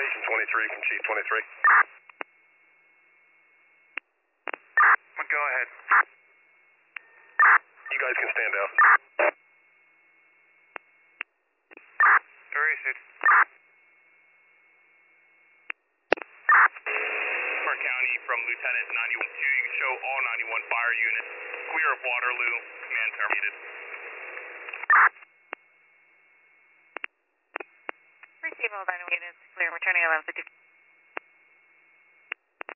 Station 23 from Chief 23. Go ahead. You guys can stand out. Where is it? Park County from Lieutenant 91-2. You can show all 91 fire units. Clear of Waterloo. Command terminated. Receive all 91 units. Clear. Returning 1150.